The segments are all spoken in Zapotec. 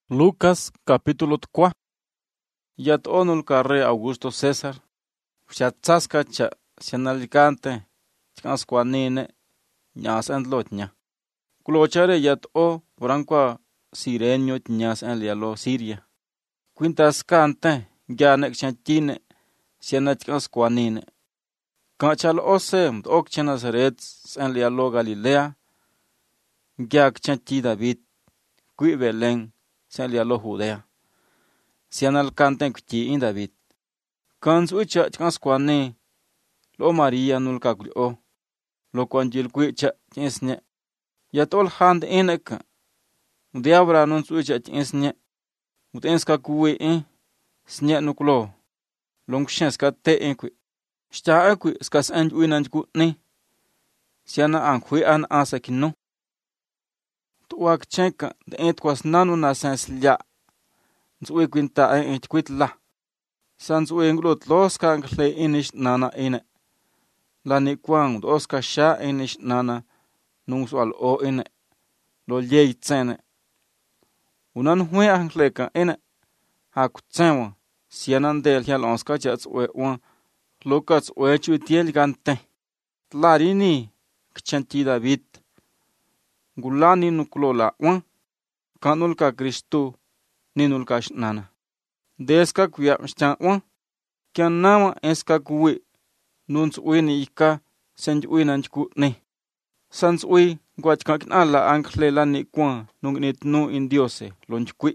Lucas capítulo 4. Yat onul ka rey Augusto César. Xatzaska cha sianalicante. Chasquanine. Ñas entlotña. Culochare yat o branqua sireño ñas en lialo Siria. Quintas cante. Yanek chantine. Sianachasquanine. Cachal ose okcha Nazaret en lialo Galilea. Gyak chanti David. Qui Belén. Sen lialo Judea. Sianal canten kuti in David. Kans ucha chasquane. Lo Maria nulka o. Lo conjil quicha chinsne. Yatol hand ineka. Diabra nuns ucha chinsne. Utenska kuwe in. Sne nuklo. Longshenska te inkwi. Shta akwi skas anj uinanjku ni. Siana ankwi an asakinu. Tuak chenka de entwas nanu nasens lya. Nzui quinta en itquitla. Sans uenglot los kangle inish nana ine. La ni kwang oska sha inish nana nungswal o ine. Lo yei tsene. Unan hui angleka ine. Hakutsewa. Sianan del hial onska jats ue wan. Lokats ue chu tiel gante. Tlarini kchanti David. Gulani nuklola wan. Kanulka Kristu. Ninulka nana. Deska kuya mshtangwa. Kyan nama eska kuwi. Nuns uini ika. Senj uinanjku ni. Sans ui. Guachkakin ala anklela ni kwa. Nungnit nu indiose. Lonjkwi.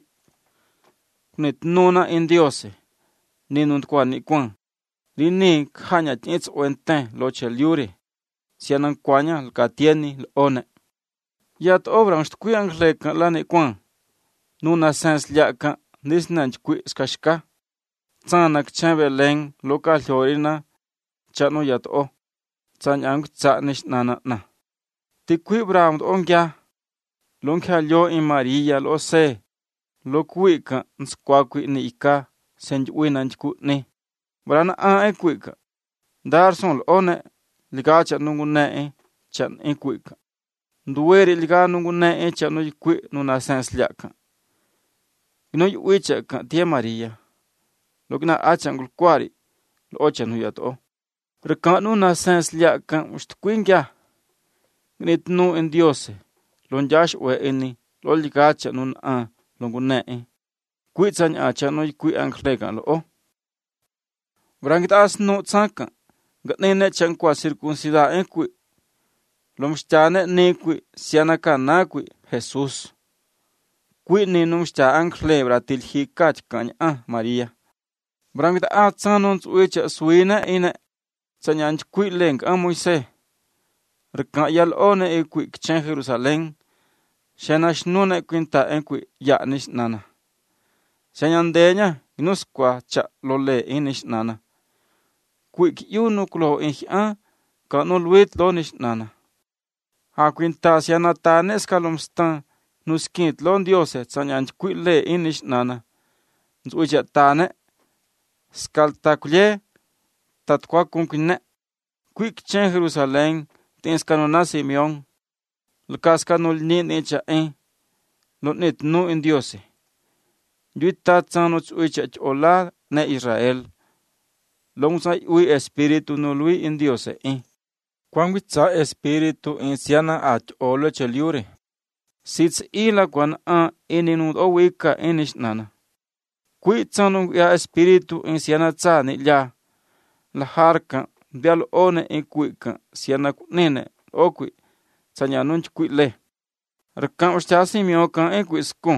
Nit nuna indiose. Ninunt kwa ni kwa. Rini kanya tits uenten loche liuri. Sianan kwanya lkatieni lone. Yat obran shtkwi ankleka la ni kwa. Nuna sens liaka. Nisnanch kwi skashka. Tsanak chenbe leng loka llorina. Chano yat o. Tsanyang tsanish nana na. Tikwi bramd ongya. Lonkha lyo in Maria lo se. Lo kwi ka nskwa kwi ni ika. Senj uinanch ku ni. Brana a e kwi ka. Dar son one. Liga chan nungu ne e. Chan e kwi ka. Nduweri liga nungu ne e chano kwi nuna sens liaka. No uicha ka tia Maria. Lokina achangul kwari. Lo ocha nu yato. Rekanu na sens lia ka mustkwingya. Gnit nu en diose. Lonjash we eni. Lo ligacha nun a. Longune e. Kuitzany acha no kui anklega lo o. Vrangit as no tsanka. Gatnene chankwa circuncida en kui. Lomstane ne kui. Sianaka na kui. Jesus. Kui ni nungsta anklebra til hikach kanya Maria. Brangita a tsanons uicha suina ine. Sanyanch kui leng a Moise. Rekayal one e kui kchen Jerusalén. Shenash nune quinta en kui yanish nana. Shanyandeña inuskwa cha lole inish nana. Kui yunuklo inhia. Kanulwit lonish nana. Ha quinta sianatanes kalomstan. Nuskint lon diose tsanyanch kuile inish nana. Nzuicha tane. Skaltakulye. Tatkwa kunkine. Kuik chen Jerusalén. Tinskanona Simeon. Lkaskanul nin echa en. Lonit nu in diose. Yuita tsanuch uicha ola ne Israel. Longsay ui espiritu nului in diose en. Kwangwitsa espiritu in siana ach olo cheliure. Sits ila kwan a ininut o wika inish nana. Kui tsanung ya espiritu in siana tsani ya. La harka bial one in kuika siana nene o kui. Tsanyanunch kui le. Rekan ustia simiokan in kui skun.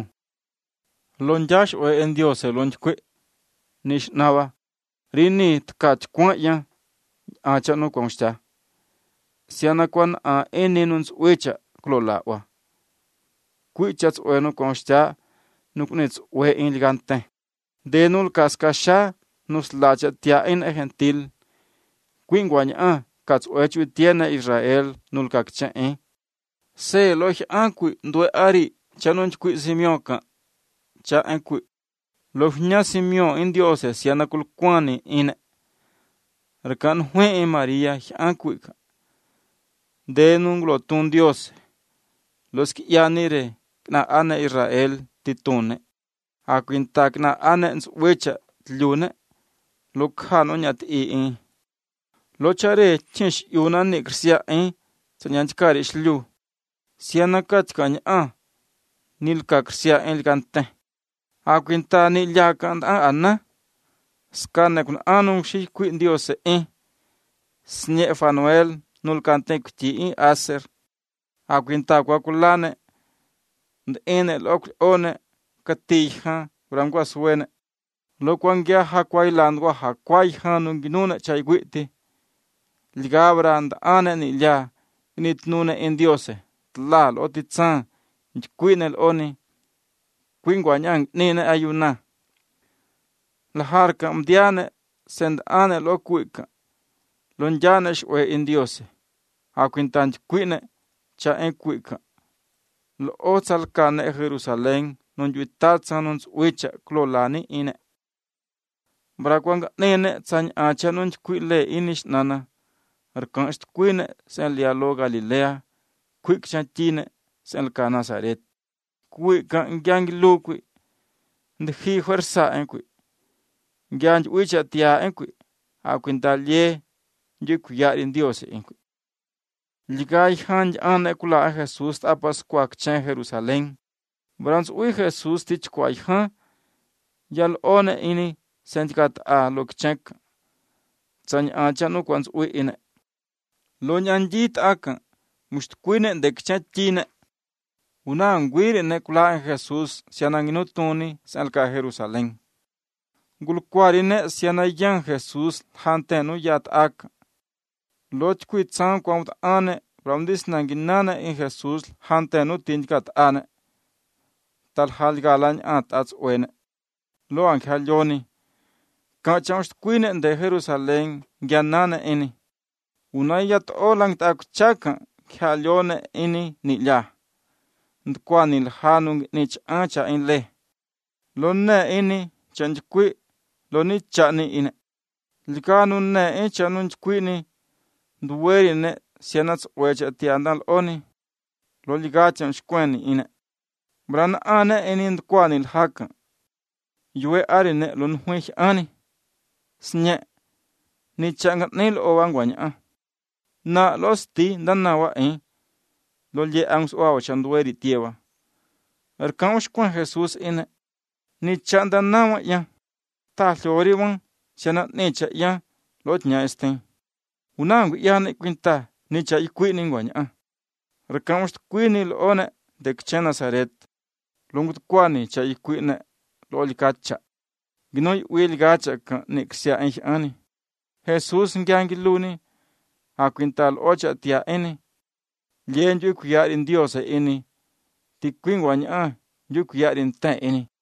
Lonjash o en diose lonj kui. Nish nawa. Rini tkach kwan ya. Acha no kwan ustia. Siana kwan a ininuns uicha klolawa. Kuichats ueno constia, nuknits ue in ligante. Denul kaskasha, nus lacha tia in gentil. Quinguanya, kats uechu tiene Israel, nul kakcha en. Se loch ankui, ndue ari, chanunch kui simioka. Cha enkui. Loch nya simio in diose, sianakul kwani in. Rekan hue in Maria, ankuika. Denun glotun diose. Los que yanire. Na ana Israel titune. Akwintak na ane nsuwecha tlyune. Lo khano nyat in. Lo chare chinsh yuna ni krisia sanyanchikari shlu. Siana kachka nya nilka krisia likante. Akwinta ni lyakan ana. Skane kun anong shi kwin diose Snye Fanuel nulkante kuti aser. Akwinta kwa kulane. Ndene lokli one katija urangwa suene. Lokwangya hakwai landwa hakwai hanunginuna chaygwiti. Ligabra ndane ni lya initnune diose. Tlal otitsan nchkwinel oni. Kwingwa nyang nene ayuna. Laharka mdiane sendane lokwika. Lonjane shwe diose. Akwinta nchkwine cha kwika. Lo otsalkane Jerusalén non yuitatsa non wicha klolani ine. Brakwanga nene tsany acha non kwile inish nana. Arkanst kwine sen lialo Galilea. Kwik chantine sen ka Nazaret. Kwika ngyangi lukwi. Ndhi fuerza kwi. Ngyangi wicha tia kwi. Akwinta lie njukwiyari dios kwi. Ligay hanj ane kula Jesus tapas kwak chen Jerusalén. Brans ui Jesus tich kway han. Yal one ini sentikat lokchek. Tsany acha no kwans ui ine. Lo nyanjit aka. Mushtukwine ndekchantine. Una angwiri ne kula Jesus siananginutuni selka Jerusalén. Gulkwari ne sianayan Jesus hantenu yat aka. Loch kwitsan kwamut ane ramdis nanginana in Jesus hantenu tinjkat ane. Tal halgalan ats wene. Lo anghalioni. Kachamst kwine de Jerusalén gyanana ini. Unayat olang takchaka khalione ini nilya. Ndkwanil hanung nich ancha inle. Lo ne ini chanjkwi lo ni chani ine. Likanun ne inchanun chkwini. Nduweri ne sianats wecha tiandal oni. Lo ligachan shkweni ine. Bran ane ini ndkwanil haka. Yue ari ne lo nhuich ani. Snye. Ni changat nil owangwanya. Na los ti danawa Lo ye angs oawa chandueri tiewa. Erkan shkwen Jesus ine. Ni chandanawa ya. Ta hlori wang. Sianat necha ya. Lot nya este. Unangu yane kwinta nicha ikwini ngwanya. Rekamust kwini lo one de kchen Nazaret. Lungut kwani cha ikwine lo likacha. Ginoi wilgacha ka niksia ani. Jesus ngyangi luni. Akwintal ocha tia ini. Lien yu kuyar in Dios ini. Ti kwingwanya yu kuyar in ta ini.